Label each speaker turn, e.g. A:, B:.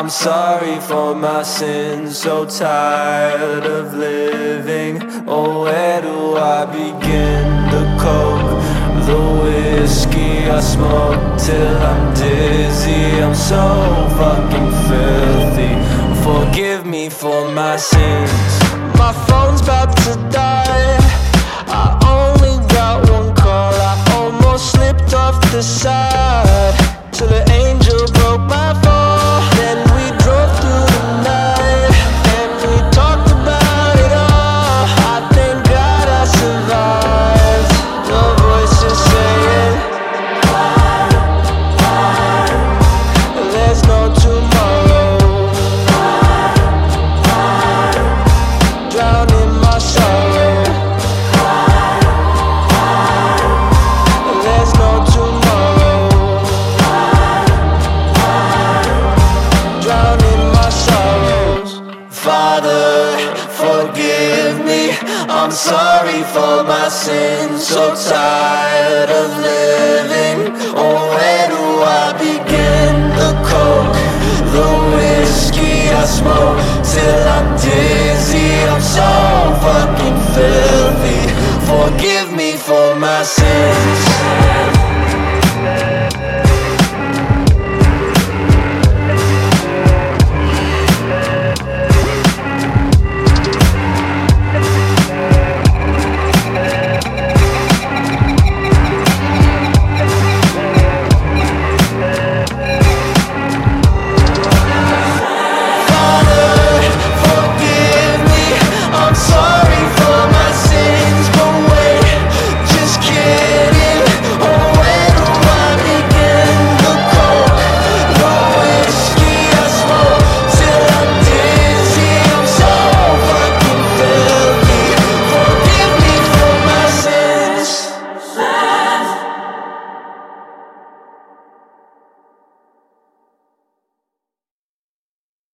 A: sorry for my sins, so tired of living. Oh, where do I begin? The coke, the whiskey I smoke till I'm dizzy. I'm so fucking filthy. Forgive me for my sins. My phone's about to die. I only got one call. I almost slipped off the side till the angel broke my fall. Then we drove through the night and we talked about it all. I thank God I survived. The voices saying there's no tomorrow. Drown in my sorrow. There's no tomorrow. Drown in my sorrows. Father, forgive me. I'm sorry for my sins. So tired of living. Oh, where do I begin? The coke, the whiskey I smoke till I'm dizzy. I'm so fucking filthy. Forgive me for my sins.